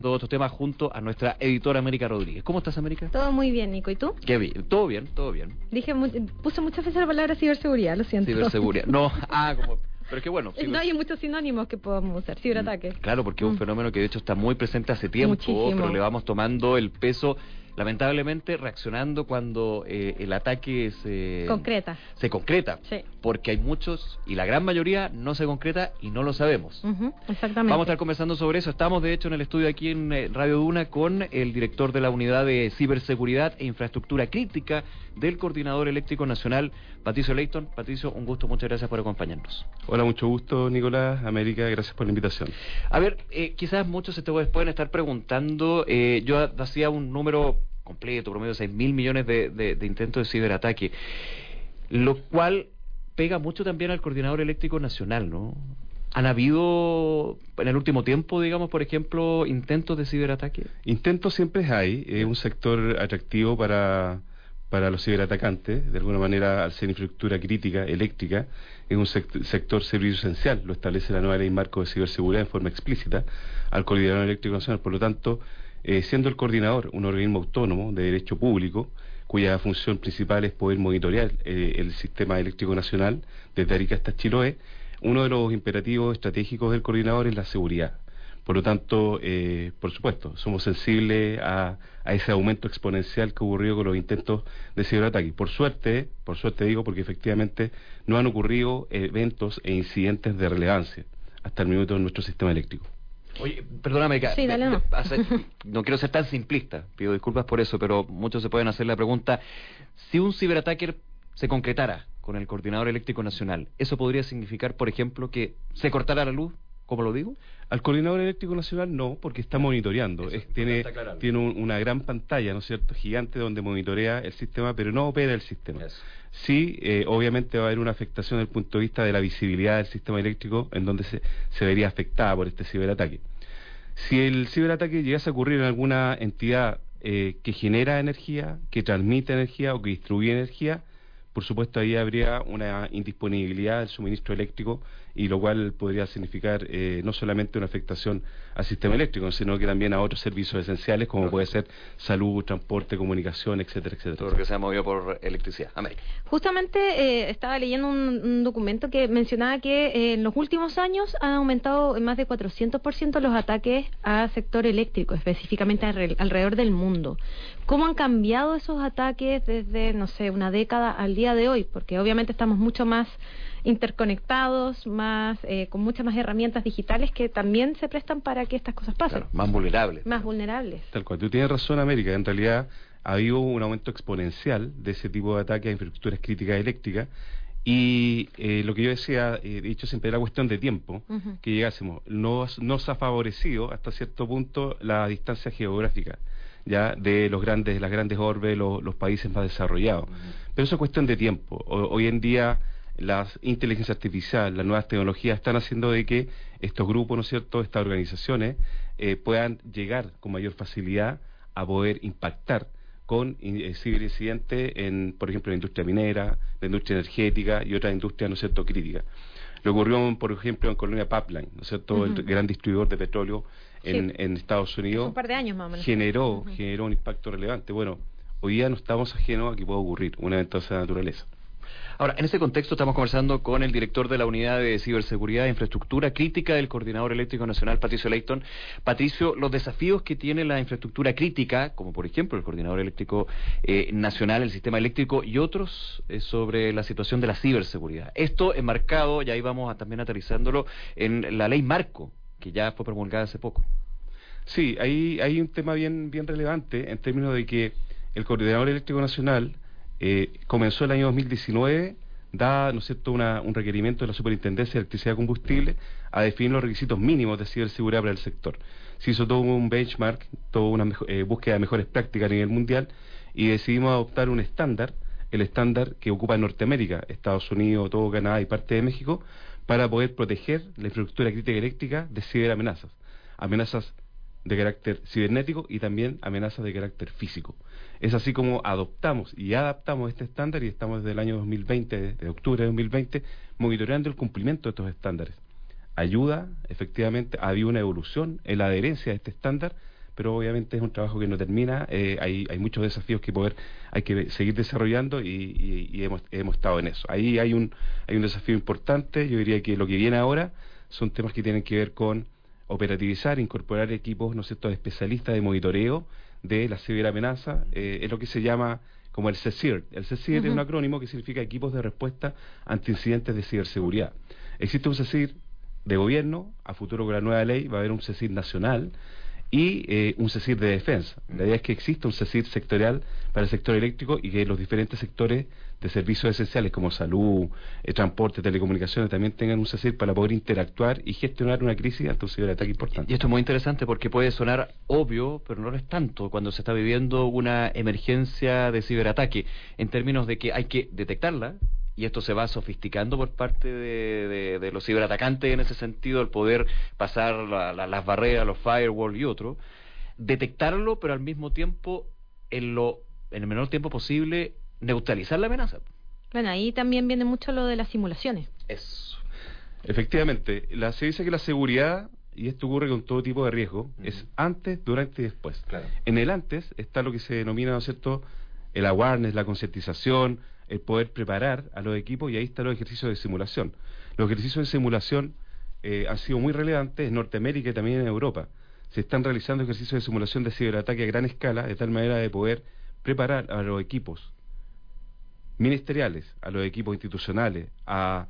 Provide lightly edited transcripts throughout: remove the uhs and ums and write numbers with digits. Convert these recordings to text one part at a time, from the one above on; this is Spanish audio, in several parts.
todos estos temas junto a nuestra editora América Rodríguez. ¿Cómo estás, América? Todo muy bien, Nico. ¿Y tú? Qué bien, todo bien, todo bien. Puse muchas veces la palabra ciberseguridad, lo siento. Ciberseguridad. No, pero es que bueno. No hay muchos sinónimos que podamos usar. Ciberataque. Claro, porque es un fenómeno que de hecho está muy presente hace tiempo, Muchísimo. Pero le vamos tomando el peso, lamentablemente reaccionando cuando el ataque se concreta. Sí. Porque hay muchos, y la gran mayoría no se concreta y no lo sabemos. Exactamente. Vamos a estar conversando sobre eso. Estamos de hecho en el estudio aquí en Radio Duna con el director de la Unidad de Ciberseguridad e Infraestructura Crítica del Coordinador Eléctrico Nacional, Patricio Leighton. Patricio, un gusto, muchas gracias por acompañarnos. Hola, mucho gusto, Nicolás, América, gracias por la invitación. A ver, quizás muchos se te pueden estar preguntando, yo hacía un número completo, promedio de 6.000 millones de intentos de ciberataque, lo cual pega mucho también al Coordinador Eléctrico Nacional, ¿no? ¿Han habido en el último tiempo, digamos, por ejemplo, intentos de ciberataque? Intentos siempre hay, es un sector atractivo para los ciberatacantes, de alguna manera al ser infraestructura crítica, eléctrica, es un sector servicio esencial, lo establece la nueva ley marco de ciberseguridad en forma explícita al Coordinador Eléctrico Nacional, por lo tanto, siendo el coordinador un organismo autónomo de derecho público, cuya función principal es poder monitorear el sistema eléctrico nacional desde Arica hasta Chiloé, uno de los imperativos estratégicos del coordinador es la seguridad. Por lo tanto, por supuesto, somos sensibles a ese aumento exponencial que ocurrió con los intentos de ciberataque. Por suerte digo, porque efectivamente no han ocurrido eventos e incidentes de relevancia hasta el minuto en nuestro sistema eléctrico. Oye, perdóname, sí, dale, no quiero ser tan simplista, pido disculpas por eso, pero muchos se pueden hacer la pregunta, si un ciberataque se concretara con el Coordinador Eléctrico Nacional, ¿eso podría significar, por ejemplo, que se cortara la luz, como lo digo? Al Coordinador Eléctrico Nacional no, porque está monitoreando. Tiene una gran pantalla, ¿no es cierto?, gigante donde monitorea el sistema, pero no opera el sistema. Sí, obviamente va a haber una afectación desde el punto de vista de la visibilidad del sistema eléctrico, en donde se vería afectada por este ciberataque. Si el ciberataque llegase a ocurrir en alguna entidad que genera energía, que transmite energía o que distribuye energía, por supuesto ahí habría una indisponibilidad del suministro eléctrico, y lo cual podría significar no solamente una afectación al sistema eléctrico, sino que también a otros servicios esenciales como puede ser salud, transporte, comunicación, etcétera, etcétera. Todo lo que se ha movido por electricidad. América. Justamente estaba leyendo un documento que mencionaba que en los últimos años han aumentado en más de 400% los ataques a sector eléctrico, específicamente alrededor del mundo. ¿Cómo han cambiado esos ataques desde, no sé, una década al día de hoy? Porque obviamente estamos mucho más interconectados, con muchas más herramientas digitales que también se prestan para que estas cosas pasen. Claro, más vulnerables. Más vulnerables. Tal cual, tú tienes razón, América, en realidad ha habido un aumento exponencial de ese tipo de ataques a infraestructuras críticas eléctricas, y lo que yo decía, dicho siempre, era cuestión de tiempo que llegásemos. Nos ha favorecido hasta cierto punto la distancia geográfica ya de las grandes orbes, los países más desarrollados. Pero eso es cuestión de tiempo. Hoy en día las inteligencia artificial, las nuevas tecnologías están haciendo de que estos grupos, ¿no es cierto?, estas organizaciones puedan llegar con mayor facilidad a poder impactar con ciberincidentes por ejemplo, en la industria minera, la industria energética y otras industrias, ¿no es cierto?, críticas. Lo ocurrió, por ejemplo, en Colombia Pipeline, ¿no es cierto?, el gran distribuidor de petróleo en Estados Unidos. Un par de años más o menos. Generó un impacto relevante. Bueno, hoy día no estamos ajenos a que pueda ocurrir un evento de esa naturaleza. Ahora, en ese contexto estamos conversando con el director de la Unidad de Ciberseguridad e Infraestructura Crítica del Coordinador Eléctrico Nacional, Patricio Leighton. Patricio, los desafíos que tiene la infraestructura crítica, como por ejemplo el Coordinador Eléctrico Nacional, el sistema eléctrico y otros, sobre la situación de la ciberseguridad. Esto enmarcado, y ahí vamos también aterrizándolo, en la ley marco, que ya fue promulgada hace poco. Sí, hay un tema bien relevante en términos de que el Coordinador Eléctrico Nacional comenzó el año 2019, ¿no es cierto?, un requerimiento de la Superintendencia de Electricidad y Combustible a definir los requisitos mínimos de ciberseguridad para el sector. Se hizo todo un benchmark, toda una búsqueda de mejores prácticas a nivel mundial, y decidimos adoptar un estándar, el estándar que ocupa Norteamérica, Estados Unidos, todo Canadá y parte de México, para poder proteger la infraestructura crítica eléctrica de ciberamenazas, amenazas de carácter cibernético y también amenazas de carácter físico. Es así como adoptamos y adaptamos este estándar, y estamos desde el año 2020, de octubre de 2020, monitoreando el cumplimiento de estos estándares. Ayuda, efectivamente, ha habido una evolución en la adherencia a este estándar, pero obviamente es un trabajo que no termina, hay muchos desafíos que hay que seguir desarrollando y hemos estado en eso. Ahí hay un desafío importante. Yo diría que lo que viene ahora son temas que tienen que ver con operativizar, incorporar equipos, ¿no es cierto?, de especialistas de monitoreo de la ciberamenaza, es lo que se llama como el CSIRT. El CSIRT es un acrónimo que significa Equipos de Respuesta ante Incidentes de Ciberseguridad. Existe un CSIRT de gobierno, a futuro con la nueva ley va a haber un CSIRT nacional y un CSIRT de defensa. La idea es que exista un CSIRT sectorial para el sector eléctrico y que los diferentes sectores de servicios esenciales como salud, transporte, telecomunicaciones también tengan un CSIRT para poder interactuar y gestionar una crisis ante un ciberataque importante. Y esto es muy interesante porque puede sonar obvio, pero no lo es tanto cuando se está viviendo una emergencia de ciberataque, en términos de que hay que detectarla, y esto se va sofisticando por parte de los ciberatacantes en ese sentido, el poder pasar las barreras, los firewall y otro, detectarlo, pero al mismo tiempo, en el menor tiempo posible, neutralizar la amenaza. Bueno, ahí también viene mucho lo de las simulaciones. Eso. Efectivamente, se dice que la seguridad, y esto ocurre con todo tipo de riesgo, es antes, durante y después. Claro. En el antes está lo que se denomina, ¿no es cierto?, el awareness, la concientización, el poder preparar a los equipos, y ahí están los ejercicios de simulación. Los ejercicios de simulación han sido muy relevantes en Norteamérica y también en Europa. Se están realizando ejercicios de simulación de ciberataque a gran escala, de tal manera de poder preparar a los equipos ministeriales, a los equipos institucionales, a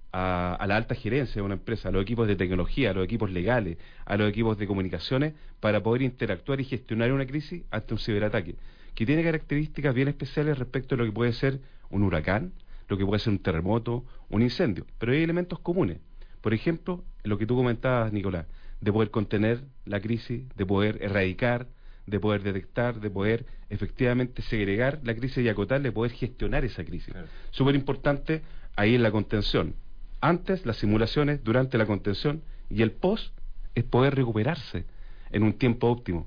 la alta gerencia de una empresa, a los equipos de tecnología, a los equipos legales, a los equipos de comunicaciones, para poder interactuar y gestionar una crisis ante un ciberataque, que tiene características bien especiales respecto a lo que puede ser un huracán, lo que puede ser un terremoto, un incendio, pero hay elementos comunes. Por ejemplo, lo que tú comentabas, Nicolás, de poder contener la crisis, de poder erradicar, de poder detectar, de poder efectivamente segregar la crisis y acotarla, de poder gestionar esa crisis. Claro. Súper importante ahí en la contención. Antes, las simulaciones, durante la contención, y el post es poder recuperarse en un tiempo óptimo.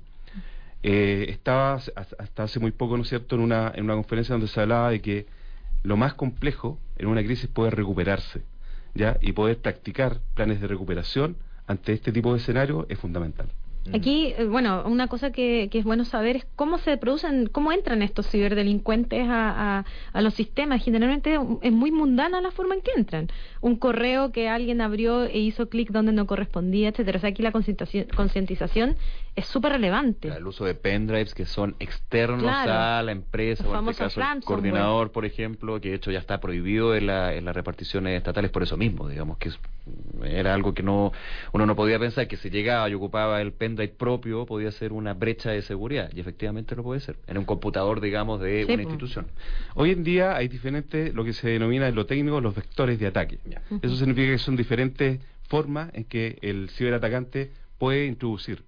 Estaba hasta hace muy poco, ¿no es cierto?, en una conferencia donde se hablaba de que lo más complejo en una crisis es poder recuperarse, ¿ya? Y poder practicar planes de recuperación ante este tipo de escenario es fundamental. Aquí, bueno, una cosa que es bueno saber es cómo se producen, cómo entran estos ciberdelincuentes a los sistemas. Generalmente es muy mundana la forma en que entran. Un correo que alguien abrió e hizo clic donde no correspondía, etcétera. O sea, aquí la concientización es súper relevante. El uso de pendrives que son externos a la empresa, los o en este caso el coordinador, por ejemplo, que de hecho ya está prohibido en las reparticiones estatales por eso mismo, digamos que era algo que uno no podía pensar, que si llegaba y ocupaba el pendrive propio podía ser una brecha de seguridad, y efectivamente lo puede ser en un computador, digamos, de una institución. Hoy en día hay diferentes, lo que se denomina en lo técnico, los vectores de ataque. Eso significa que son diferentes formas en que el ciberatacante puede introducirse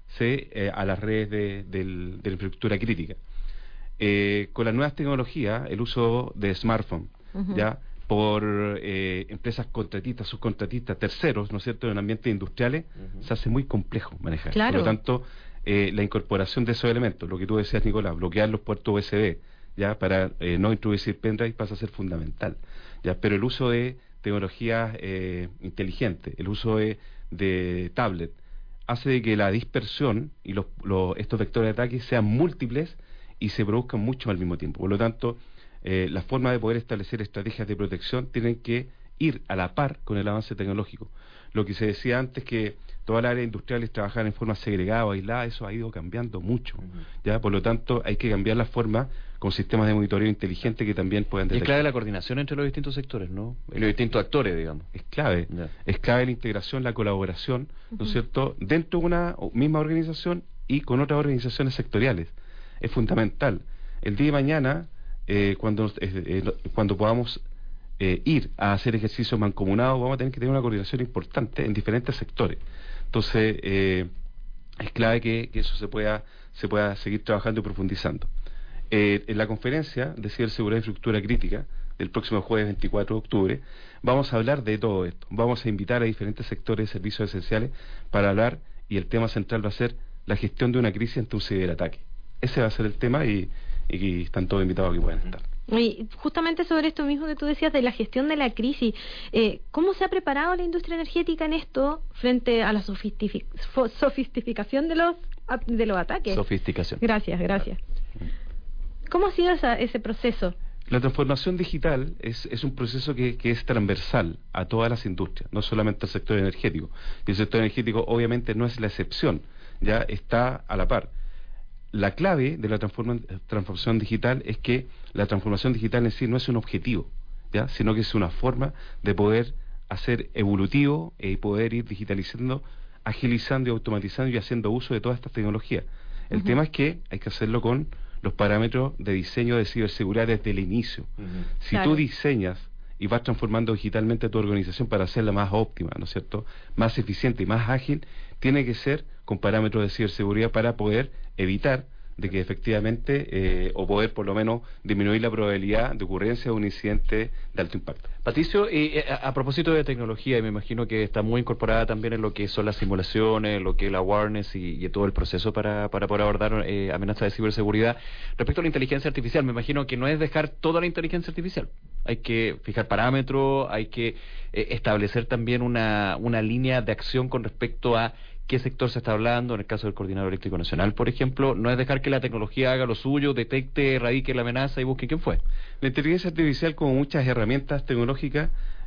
a las redes de la infraestructura crítica. Con las nuevas tecnologías, el uso de smartphones, ya por empresas contratistas, subcontratistas, terceros, ¿no es cierto?, en ambientes industriales, se hace muy complejo manejar. Claro. Por lo tanto, la incorporación de esos elementos, lo que tú decías, Nicolás, bloquear los puertos USB, ya para no introducir pendrive, pasa a ser fundamental. Ya, pero el uso de tecnologías inteligentes, el uso de tablet, hace de que la dispersión y estos vectores de ataque sean múltiples y se produzcan mucho al mismo tiempo. Por lo tanto, la forma de poder establecer estrategias de protección tienen que ir a la par con el avance tecnológico. Lo que se decía antes, que todas las áreas industriales trabajaban en forma segregada o aislada, eso ha ido cambiando mucho. ¿Ya? Por lo tanto, hay que cambiar la forma con sistemas de monitoreo inteligente que también puedan detectar. Y es clave la coordinación entre los distintos sectores, ¿no? Y los distintos actores, digamos. Es clave. Ya. Es clave la integración, la colaboración, ¿no es cierto?, dentro de una misma organización y con otras organizaciones sectoriales. Es fundamental. El día de mañana, cuando podamos ir a hacer ejercicios mancomunados, vamos a tener que tener una coordinación importante en diferentes sectores. Entonces, es clave que eso se pueda seguir trabajando y profundizando. En la conferencia de ciberseguridad e infraestructura crítica del próximo jueves 24 de octubre, vamos a hablar de todo esto. Vamos a invitar a diferentes sectores de servicios esenciales para hablar, y el tema central va a ser la gestión de una crisis ante un ciberataque. Ese va a ser el tema, y están todos invitados a que puedan estar. Y justamente sobre esto mismo que tú decías de la gestión de la crisis, ¿cómo se ha preparado la industria energética en esto frente a la sofisticación de los ataques? Sofisticación. Gracias. ¿Cómo ha sido ese proceso? La transformación digital es un proceso que es transversal a todas las industrias, no solamente al sector energético. Y el sector energético obviamente no es la excepción, ya está a la par. La clave de la transformación digital es que la transformación digital en sí no es un objetivo, ¿ya? Sino que es una forma de poder hacer evolutivo y poder ir digitalizando, agilizando y automatizando y haciendo uso de todas estas tecnologías. El tema es que hay que hacerlo con los parámetros de diseño de ciberseguridad desde el inicio. Si tú diseñas y vas transformando digitalmente tu organización para hacerla más óptima, ¿no es cierto?, más eficiente y más ágil, tiene que ser con parámetros de ciberseguridad para poder evitar de que efectivamente, o poder por lo menos disminuir la probabilidad de ocurrencia de un incidente de alto impacto. Patricio, a propósito de tecnología, y me imagino que está muy incorporada también en lo que son las simulaciones, lo que es la awareness y todo el proceso para poder abordar amenazas de ciberseguridad. Respecto a la inteligencia artificial, me imagino que no es dejar toda la inteligencia artificial. Hay que fijar parámetros, hay que establecer también una línea de acción con respecto a qué sector se está hablando. En el caso del Coordinador Eléctrico Nacional, por ejemplo, no es dejar que la tecnología haga lo suyo, detecte, erradique la amenaza y busque quién fue. La inteligencia artificial, como muchas herramientas tecnológicas,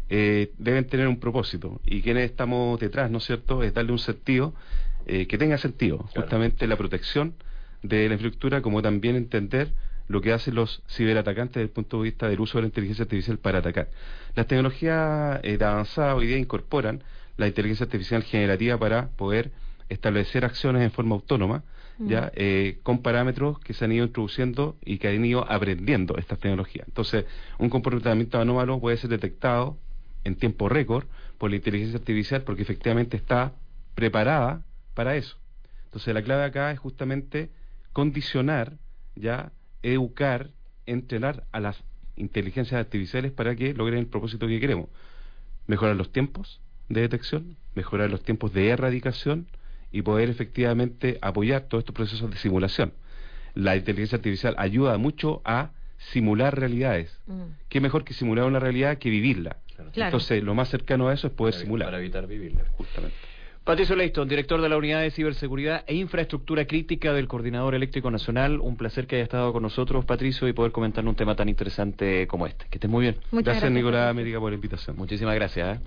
deben tener un propósito, y quienes estamos detrás, ¿no es cierto?, es darle un sentido que tenga sentido, justamente la protección de la infraestructura, como también entender lo que hacen los ciberatacantes desde el punto de vista del uso de la inteligencia artificial para atacar. Las tecnologías avanzadas hoy día incorporan la inteligencia artificial generativa para poder establecer acciones en forma autónoma, ya con parámetros que se han ido introduciendo y que han ido aprendiendo estas tecnologías. Entonces, un comportamiento anómalo puede ser detectado en tiempo récord por la inteligencia artificial porque efectivamente está preparada para eso. Entonces, la clave acá es justamente condicionar, ya educar, entrenar a las inteligencias artificiales para que logren el propósito que queremos: mejorar los tiempos de detección, mejorar los tiempos de erradicación y poder efectivamente apoyar todos estos procesos de simulación. La inteligencia artificial ayuda mucho a simular realidades. ¿Qué mejor que simular una realidad que vivirla? Claro. Entonces, lo más cercano a eso es poder simular. Para evitar vivirla, justamente. Patricio Leighton, director de la Unidad de Ciberseguridad e Infraestructura Crítica del Coordinador Eléctrico Nacional. Un placer que haya estado con nosotros, Patricio, y poder comentar un tema tan interesante como este. Que estés muy bien. Gracias, Nicolás América, por la invitación. Muchísimas gracias.